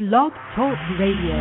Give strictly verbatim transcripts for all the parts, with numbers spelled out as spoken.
Blog Talk Radio.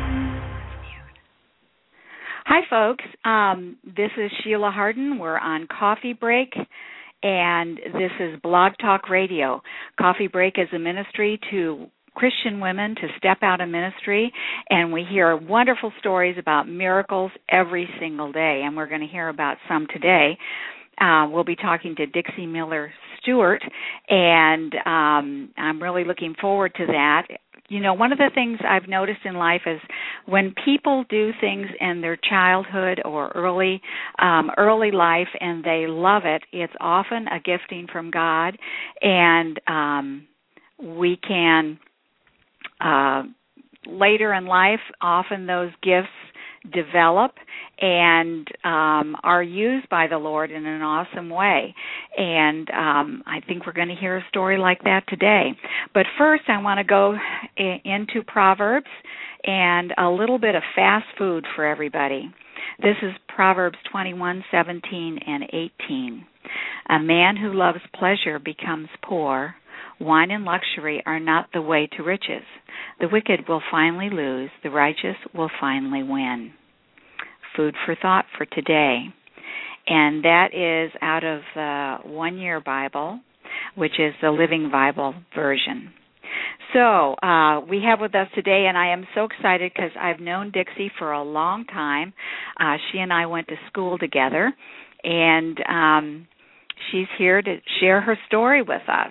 Hi, folks. Um, this is Sheila Harden. We're on Coffee Break, and this is Blog Talk Radio. Coffee Break is a ministry to Christian women to step out of ministry, and we hear wonderful stories about miracles every single day, and we're going to hear about some today. Uh, we'll be talking to Dixie Miller Stewart, and um, I'm really looking forward to that. You know, one of the things I've noticed in life is when people do things in their childhood or early um, early life and they love it, it's often a gifting from God, and um, we can, uh, later in life, often those gifts develop and um, are used by the Lord in an awesome way. And um, I think we're going to hear a story like that today. But first, I want to go I- into Proverbs and a little bit of fast food for everybody. This is Proverbs twenty-one, seventeen, and eighteen. A man who loves pleasure becomes poor. Wine and luxury are not the way to riches. The wicked will finally lose. The righteous will finally win. Food for thought for today. And that is out of the One Year Bible, which is the Living Bible version. So uh, we have with us today, and I am so excited because I've known Dixie for a long time. Uh, she and I went to school together, and um, she's here to share her story with us.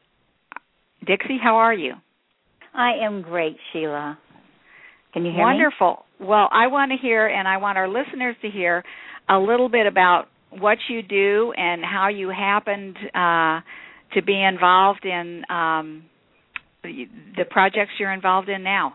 Dixie, how are you? I am great, Sheila. Can you hear Wonderful. me? Wonderful. Well, I want to hear, and I want our listeners to hear, a little bit about what you do and how you happened uh, to be involved in um, the projects you're involved in now.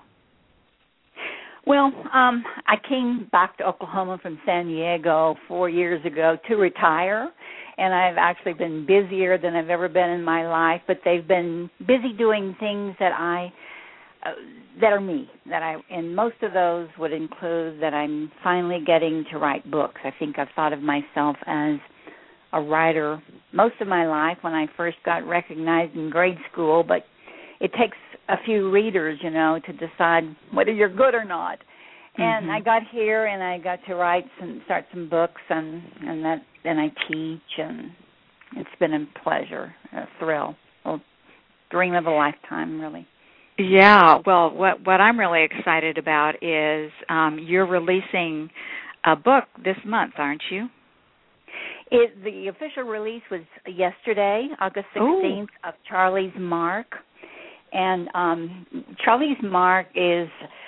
Well, um, I came back to Oklahoma from San Diego four years ago to retire, and I've actually been busier than I've ever been in my life, but they've been busy doing things that I uh, that are me, that I, and most of those would include that I'm finally getting to write books. I think I've thought of myself as a writer most of my life when I first got recognized in grade school, but it takes a few readers, you know, to decide whether you're good or not. And mm-hmm. I got here and I got to write some, start some books, and and that then I teach, and it's been a pleasure, a thrill, a dream of a lifetime, really. Yeah. Well, what what I'm really excited about is um, you're releasing a book this month, aren't you? It, the official release was yesterday, August sixteenth, Ooh. Of Charlie's Mark. And um, Charlie's Mark is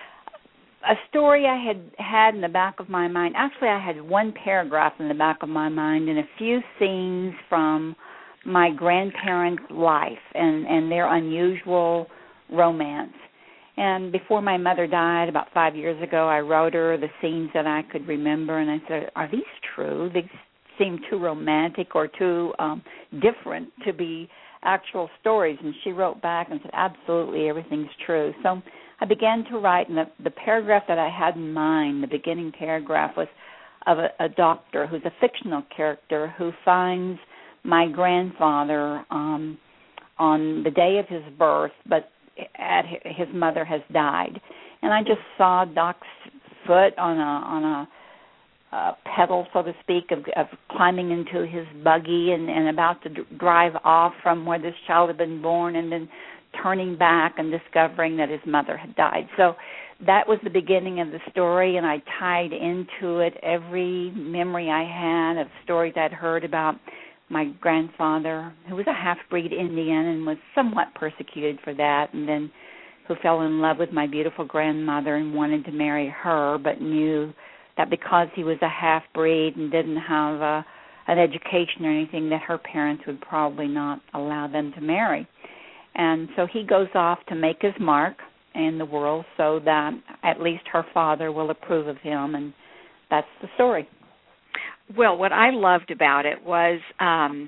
a story I had had in the back of my mind. Actually, I had one paragraph in the back of my mind and a few scenes from my grandparents' life and, and their unusual romance. And before my mother died about five years ago, I wrote her the scenes that I could remember, and I said, are these true? They seem too romantic or too um, different to be actual stories. And she wrote back and said, absolutely, everything's true. So I began to write, and the, the paragraph that I had in mind, the beginning paragraph, was of a, a doctor who's a fictional character who finds my grandfather um, on the day of his birth, but at his mother has died. And I just saw Doc's foot on a on a Uh, pedal, so to speak, of, of climbing into his buggy and, and about to d- drive off from where this child had been born, and then turning back and discovering that his mother had died. So that was the beginning of the story, and I tied into it every memory I had of stories I'd heard about my grandfather, who was a half-breed Indian and was somewhat persecuted for that, and then who fell in love with my beautiful grandmother and wanted to marry her, but knew that because he was a half-breed and didn't have a, an education or anything, that her parents would probably not allow them to marry. And so he goes off to make his mark in the world so that at least her father will approve of him, and that's the story. Well, what I loved about it was um,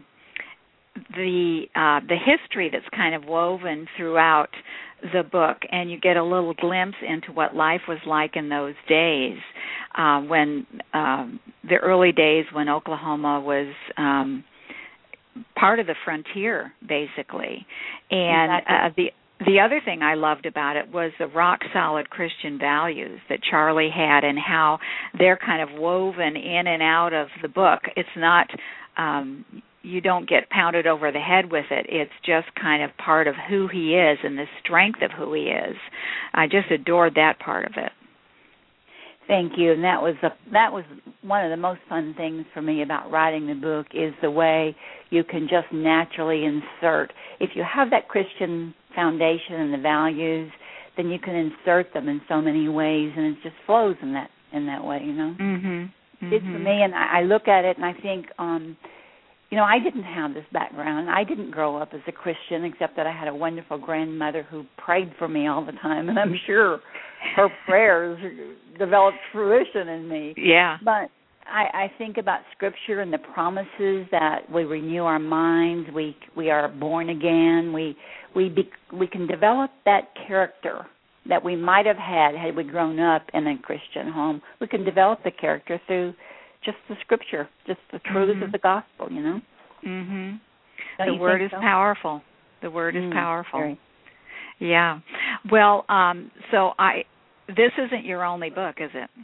the uh, the history that's kind of woven throughout the book, and you get a little glimpse into what life was like in those days, uh, when um, the early days when Oklahoma was um, part of the frontier, basically, and exactly. uh, the the other thing I loved about it was the rock-solid Christian values that Charlie had and how they're kind of woven in and out of the book. It's not, um, you don't get pounded over the head with it. It's just kind of part of who he is and the strength of who he is. I just adored that part of it. Thank you. And that was a, that was one of the most fun things for me about writing the book is the way you can just naturally insert. If you have that Christian foundation and the values, then you can insert them in so many ways, and it just flows in that in that way, you know. Mm-hmm. Mm-hmm. It's for me, and I, I look at it and I think, um, you know, I didn't have this background. I didn't grow up as a Christian, except that I had a wonderful grandmother who prayed for me all the time, and I'm sure her prayers developed fruition in me. Yeah. But I, I think about Scripture and the promises that we renew our minds, we we are born again, we we be, we can develop that character that we might have had had we grown up in a Christian home. We can develop the character through just the Scripture, just the truths mm-hmm. of the gospel, you know. Mhm. Don't the word is so? powerful. The word mm, is powerful. Very. Yeah. Well, um, so I this isn't your only book, is it?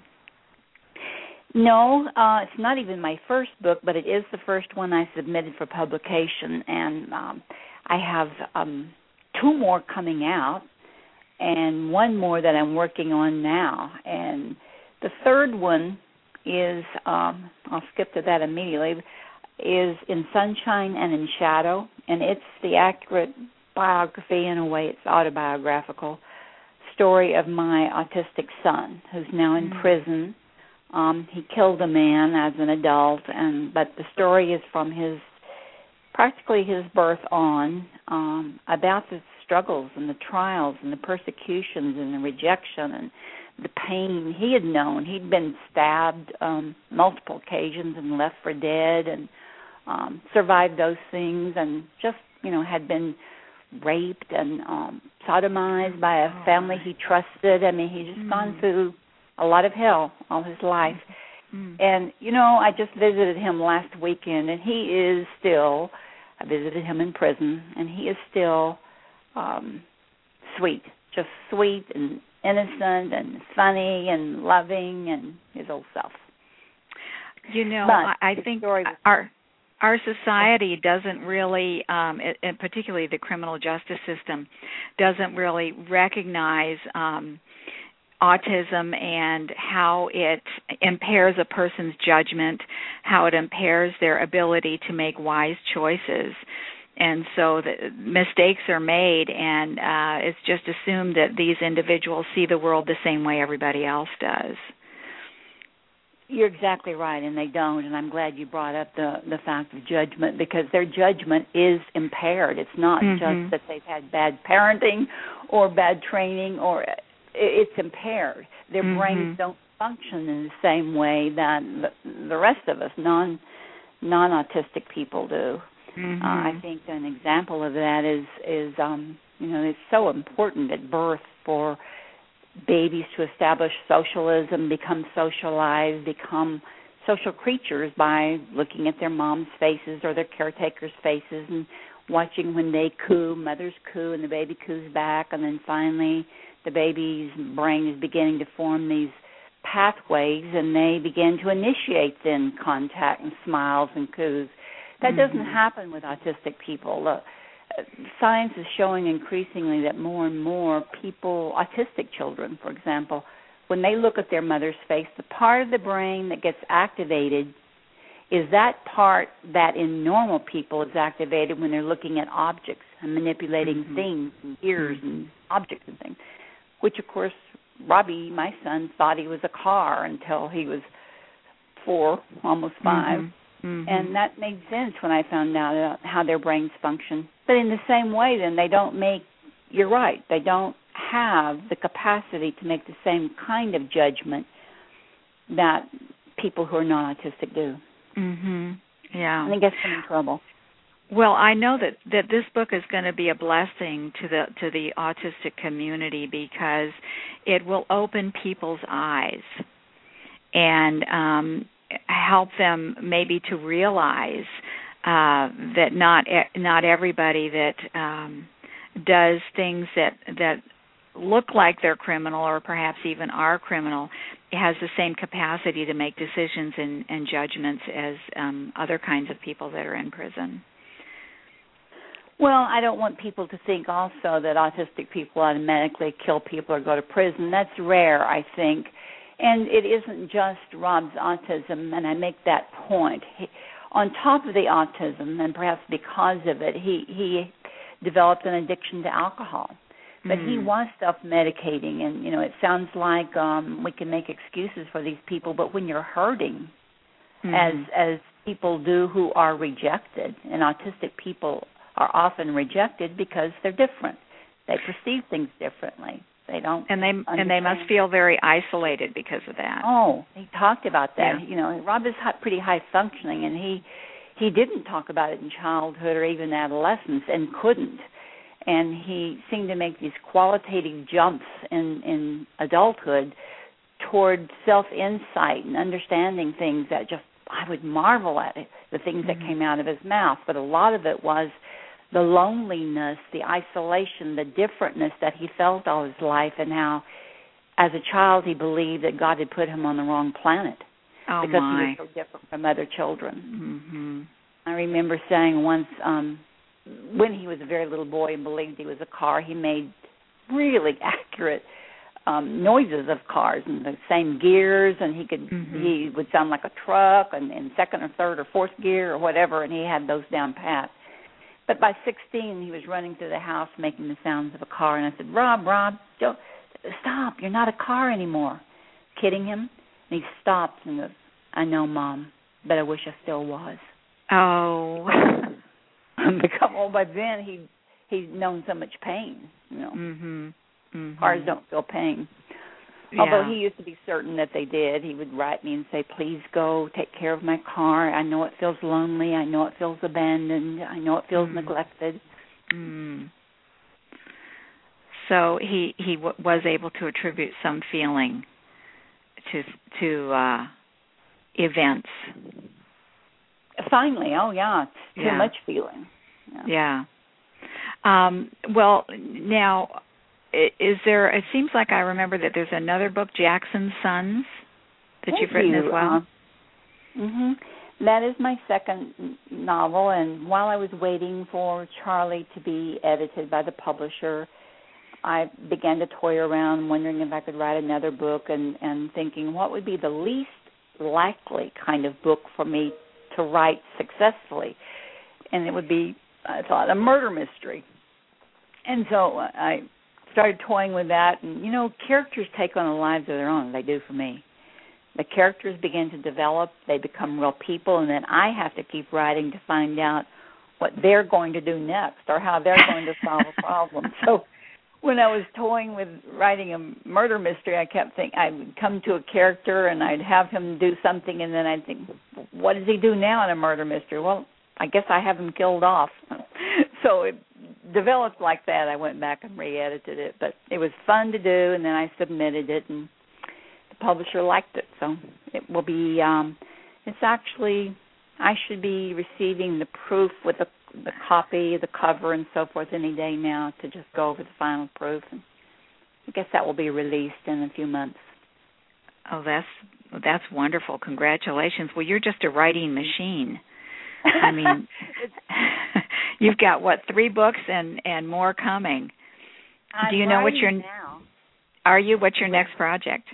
No, uh, it's not even my first book, but it is the first one I submitted for publication, and um, I have um, two more coming out, and one more that I'm working on now. And the third one is, um, I'll skip to that immediately, is In Sunshine and in Shadow, and it's the accurate biography, in a way it's autobiographical, story of my autistic son, who's now in mm-hmm. prison. Um, he killed a man as an adult, and but the story is from his, practically his birth on, um, about the struggles and the trials and the persecutions and the rejection and the pain he had known. He'd been stabbed um, multiple occasions and left for dead, and um, survived those things, and just, you know, had been raped and um, sodomized by a family he trusted. I mean, he'd just mm. gone through a lot of hell all his life. Mm. And, you know, I just visited him last weekend, and he is still, I visited him in prison, and he is still um, sweet, just sweet and innocent and funny and loving and his old self. You know, but I think our our society doesn't really, um, and particularly the criminal justice system, doesn't really recognize um, autism and how it impairs a person's judgment, how it impairs their ability to make wise choices. And so the mistakes are made, and uh, it's just assumed that these individuals see the world the same way everybody else does. You're exactly right, and they don't, and I'm glad you brought up the, the fact of judgment, because their judgment is impaired. It's not mm-hmm. just that they've had bad parenting or bad training, or it's impaired. Their mm-hmm. brains don't function in the same way that the, the rest of us, non, non-autistic people do. Mm-hmm. Uh, I think an example of that is, is um, you know, it's so important at birth for babies to establish socialism, become socialized, become social creatures by looking at their mom's faces or their caretakers' faces and watching when they coo, mothers coo, and the baby coos back, and then finally the baby's brain is beginning to form these pathways, and they begin to initiate then contact and smiles and coos. That mm-hmm. doesn't happen with autistic people. Uh, science is showing increasingly that more and more people, autistic children, for example, when they look at their mother's face, the part of the brain that gets activated is that part that in normal people is activated when they're looking at objects and manipulating mm-hmm. things and ears mm-hmm. and objects and things, which, of course, Robbie, my son, thought he was a car until he was four, almost five. Mm-hmm. Mm-hmm. And that made sense when I found out how their brains function. But in the same way, then, they don't make, you're right, they don't have the capacity to make the same kind of judgment that people who are non-autistic do. Mm-hmm. Yeah. And it gets them in trouble. Well, I know that, that this book is going to be a blessing to the to the autistic community, because it will open people's eyes and um, help them maybe to realize uh, that not not everybody that um, does things that that look like they're criminal or perhaps even are criminal, has the same capacity to make decisions and, and judgments as um, other kinds of people that are in prison. Well, I don't want people to think also that autistic people automatically kill people or go to prison. That's rare, I think. And it isn't just Rob's autism, and I make that point. He, on top of the autism, and perhaps because of it, he, he developed an addiction to alcohol. But mm. he was self-medicating, and, you know, it sounds like um, we can make excuses for these people, but when you're hurting, mm. as as people do who are rejected, and autistic people are often rejected because they're different. They perceive things differently. They don't and they understand. and they must feel very isolated because of that. Oh, he talked about that. Yeah. You know, Rob is high, pretty high functioning, and he he didn't talk about it in childhood or even adolescence, and couldn't. And he seemed to make these qualitative jumps in, in adulthood toward self-insight and understanding things that just, I would marvel at it, the things mm-hmm. that came out of his mouth. But a lot of it was the loneliness, the isolation, the differentness that he felt all his life, and how, as a child, he believed that God had put him on the wrong planet oh because my. he was so different from other children. Mm-hmm. I remember saying once, um, when he was a very little boy and believed he was a car, he made really accurate um, noises of cars and the same gears, and he could mm-hmm. he would sound like a truck and in second or third or fourth gear or whatever, and he had those down pat. But by sixteen, he was running through the house making the sounds of a car, and I said, Rob, Rob, don't, stop, you're not a car anymore. Kidding him? And he stopped and goes, I know, Mom, but I wish I still was. Oh. Because well, by then he he'd known so much pain, you know. Mm-hmm. Mm-hmm. Cars don't feel pain. Yeah. Although he used to be certain that they did. He would write me and say, please go take care of my car. I know it feels lonely. I know it feels abandoned. I know it feels mm. neglected. Mm. So he he w- was able to attribute some feeling to to uh, events. Finally, oh yeah, too yeah. much feeling. Yeah. yeah. Um, well, now, is there? It seems like I remember that there's another book, Jackson's Sons, that Thank you've written you. as well. Uh, mhm. That is my second novel, and while I was waiting for Charlie to be edited by the publisher, I began to toy around, wondering if I could write another book, and, and thinking what would be the least likely kind of book for me to write successfully, and it would be, I thought, a murder mystery. And so I started toying with that, and, you know, characters take on lives of their own. They do for me. The characters begin to develop. They become real people, and then I have to keep writing to find out what they're going to do next or how they're going to solve a problem. So when I was toying with writing a murder mystery, I kept thinking I would come to a character and I'd have him do something, and then I'd think, what does he do now in a murder mystery? Well, I guess I have him killed off. So it developed like that. I went back and re-edited it, but it was fun to do, and then I submitted it, and the publisher liked it. So it will be, um, it's actually, I should be receiving the proof with the the copy, the cover, and so forth any day now to just go over the final proof. And I guess that will be released in a few months. Oh, that's that's wonderful. Congratulations. Well, you're just a writing machine. I mean, you've got, what, three books and, and more coming. I'm Do you know what your now. Are you? What's your next project?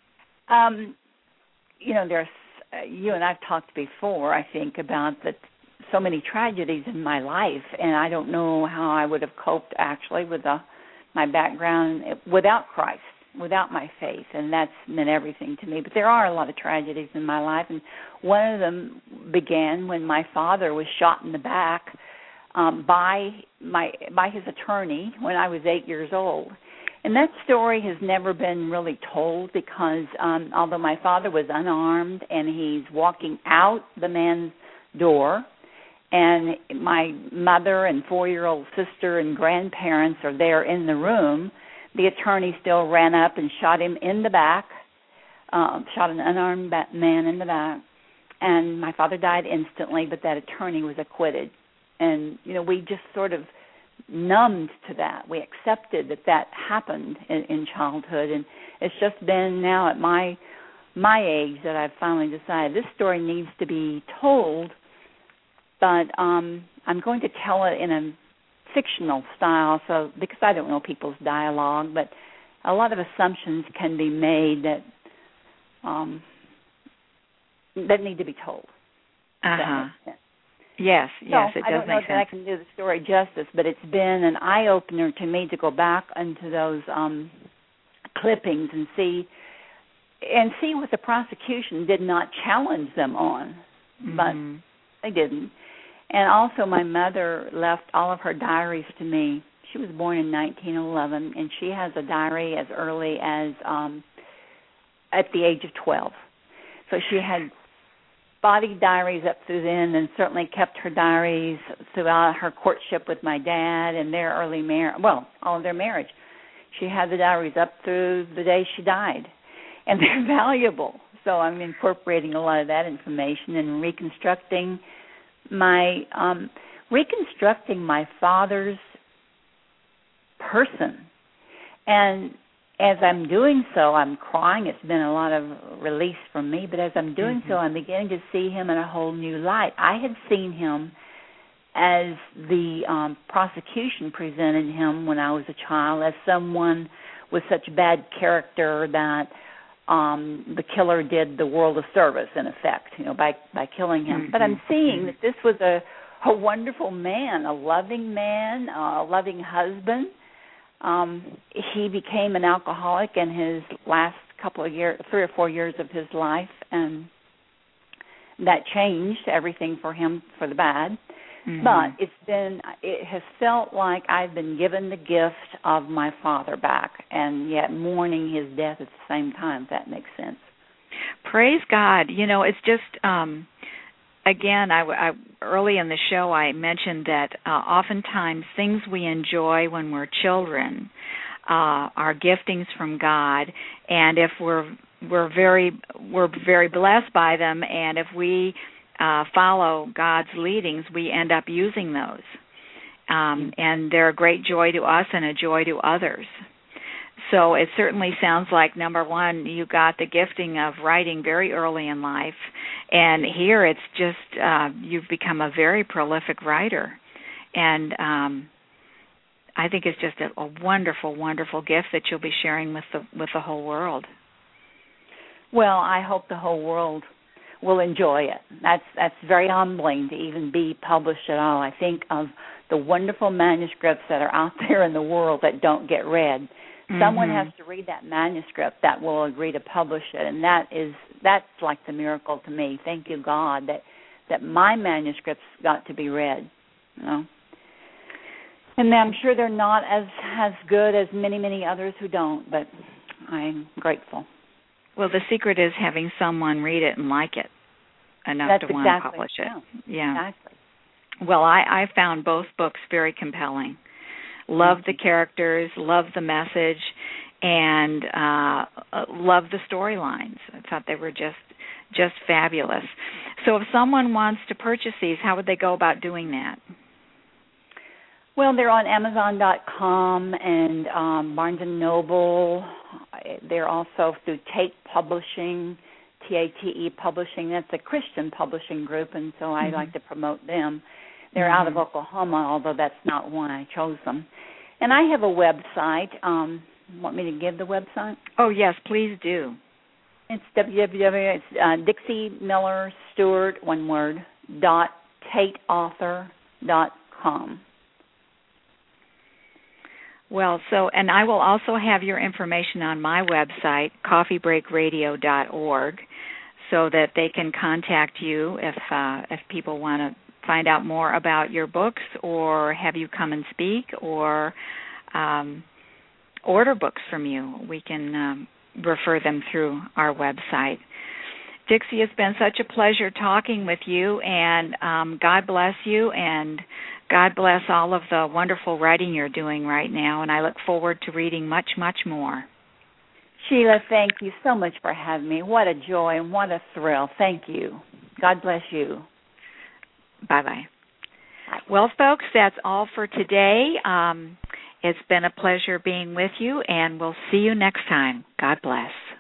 Um, you know, there's, uh, you and I've talked before, I think, about the so many tragedies in my life, and I don't know how I would have coped actually with the, my background without Christ, without my faith, and that's meant everything to me. But there are a lot of tragedies in my life, and one of them began when my father was shot in the back um, by my by his attorney when I was eight years old. And that story has never been really told because um, although my father was unarmed and he's walking out the man's door, and my mother and four-year-old sister and grandparents are there in the room, the attorney still ran up and shot him in the back, uh, shot an unarmed man in the back. And my father died instantly, but that attorney was acquitted. And, you know, we just sort of numbed to that. We accepted that that happened in, in childhood, and it's just been now at my my age that I've finally decided this story needs to be told, but um, I'm going to tell it in a fictional style, so because I don't know people's dialogue, but a lot of assumptions can be made that um, that need to be told. Uh-huh. Yes, yes, so it does I don't know make that sense. I can do the story justice, but it's been an eye-opener to me to go back into those um, clippings and see and see what the prosecution did not challenge them on, mm-hmm. but they didn't. And also my mother left all of her diaries to me. She was born in nineteen eleven, and she has a diary as early as um, at the age of twelve. So she had body diaries up through then, and certainly kept her diaries throughout her courtship with my dad and their early marriage, well, all of their marriage. She had the diaries up through the day she died, and they're valuable. So I'm incorporating a lot of that information and reconstructing my um, reconstructing my father's person. And as I'm doing so, I'm crying. It's been a lot of release from me, but as I'm doing mm-hmm. so, I'm beginning to see him in a whole new light. I had seen him as the um, prosecution presented him when I was a child, as someone with such bad character that um, the killer did the world a service, in effect, you know, by, by killing him. Mm-hmm. But I'm seeing that this was a, a wonderful man, a loving man, a loving husband. Um, he became an alcoholic in his last couple of years, three or four years of his life, and that changed everything for him for the bad. Mm-hmm. But it's been, it has felt like I've been given the gift of my father back, and yet mourning his death at the same time, if that makes sense. Praise God. You know, it's just, um, again, I, I, early in the show I mentioned that uh, oftentimes things we enjoy when we're children uh, are giftings from God, and if we're we're very we're very blessed by them, and if we uh, follow God's leadings, we end up using those, um, and they're a great joy to us and a joy to others. So it certainly sounds like, number one, you got the gifting of writing very early in life, and here it's just uh, you've become a very prolific writer. And um, I think it's just a, a wonderful, wonderful gift that you'll be sharing with the with the whole world. Well, I hope the whole world will enjoy it. That's that's very humbling to even be published at all. I think of the wonderful manuscripts that are out there in the world that don't get read. Someone mm-hmm. has to read that manuscript that will agree to publish it, and that is that's like the miracle to me. Thank you, God, that that my manuscripts got to be read. You know, and I'm sure they're not as as good as many many others who don't, but I'm grateful. Well, the secret is having someone read it and like it enough that's to exactly, want to publish it. Yeah, yeah. Exactly. Well, I, I found both books very compelling. Love the characters, love the message, and uh, love the storylines. I thought they were just just fabulous. So if someone wants to purchase these, how would they go about doing that? Well, they're on Amazon dot com and um, Barnes and Noble. They're also through Tate Publishing, T A T E Publishing. That's a Christian publishing group, and so I mm-hmm. like to promote them. They're mm-hmm. out of Oklahoma, although that's not why I chose them. And I have a website. Um, want me to give the website? Oh, yes, please do. It's www. It's uh, Dixie Miller Stewart, one word, dot tate author dot com. Well, so, and I will also have your information on my website, coffee break radio dot org, so that they can contact you if uh, if people want to find out more about your books or have you come and speak or um, order books from you. We can um, refer them through our website. Dixie, it's been such a pleasure talking with you, and um, God bless you, and God bless all of the wonderful writing you're doing right now, and I look forward to reading much, much more. Sheila, thank you so much for having me. What a joy and what a thrill. Thank you. God bless you. Bye-bye. Well, folks, that's all for today. Um, it's been a pleasure being with you, and we'll see you next time. God bless.